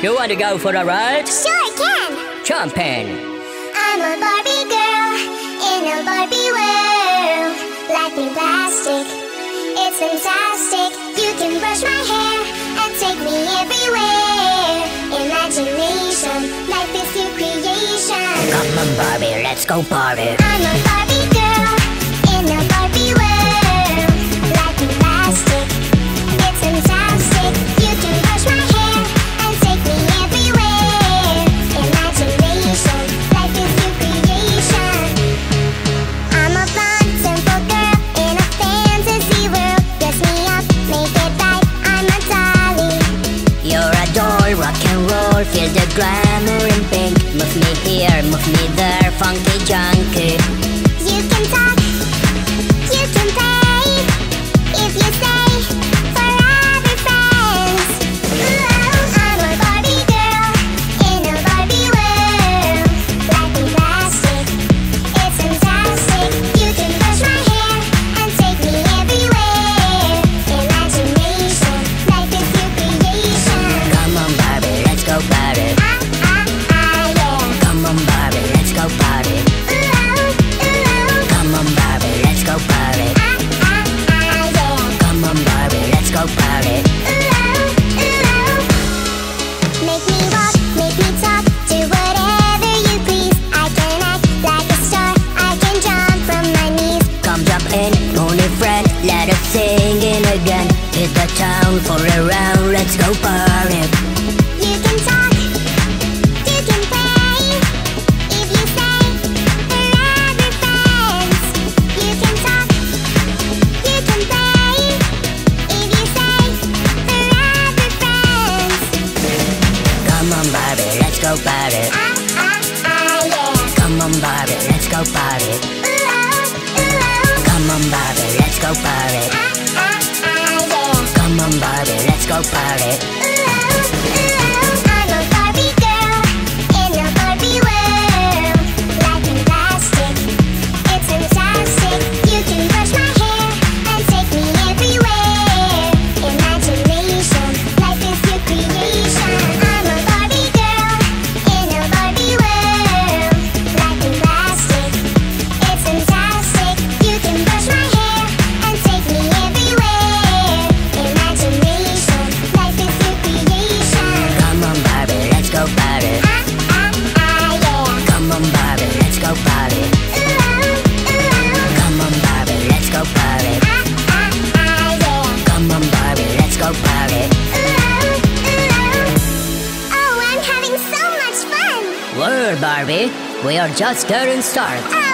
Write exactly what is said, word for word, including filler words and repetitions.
You want to go for a ride? Sure can. Jump in. I'm a Barbie girl in a Barbie world. Life in plastic, it's fantastic. You can brush my hair and take me everywhere. Imagination, life is your creation. Come on, Barbie, let's go party. I'm a Barbie girl in a Barbie world. Life in plastic, it's fantastic. You can brush my hair and take me everywhere. Imagination, life is your creation. I'm a blonde, simple girl in a fantasy world. Dress me up, make it right, I'm a dolly. You're a doll, rock and roll, feel the glamour in pink. Move me here, move me there, funky junkie. You can talk, you can play, if you stay forever friends. Ooh, I'm a Barbie girl in a Barbie world. Life in plastic, it's fantastic. You can brush my hair and take me everywhere. Imagination, life is your creation. Come on, Barbie, let's go party. Ah, ah, ah, yeah. Come on, Barbie, let's go party. Ooh, ooh, Come on, Barbie, let's go party. ah, ah, ah, yeah. Come on, Barbie, let's go party. Make me walk, make me talk, do whatever you please. I can act like a star, I can jump from my knees. Come jump in, pony friend, let us sing in again. Hit the town for a round, let's go party. You can talk, you can play, if you say forever friends. You can talk, you can play, if you say forever friends. Come on, Barbie, let's go party. Ah, ah, ah, yeah. Come on, Barbie, let's go party. Ooh, ooh, Come on, Barbie, let's go party. ah, ah, ah, yeah. Come on, Barbie, let's go party. I'm a Barbie girl in a Barbie world. Life in plastic, it's fantastic. You can brush my hair and take me everywhere. Imagination, life is your creation. I'm a Barbie girl in a Barbie world. Life in plastic, it's fantastic. You can brush my hair and take me everywhere. Imagination, life is your creation. Come on, Barbie, let's go party. Ah, ah, ah, yeah. Come on, Barbie, let's go party. Ooh, ooh, Come on, Barbie, let's go party. ah, ah, ah, yeah. Come on, Barbie, let's go party. Ooh, ooh. Oh, I'm having so much fun. Word, Barbie, we are just getting started. Ah,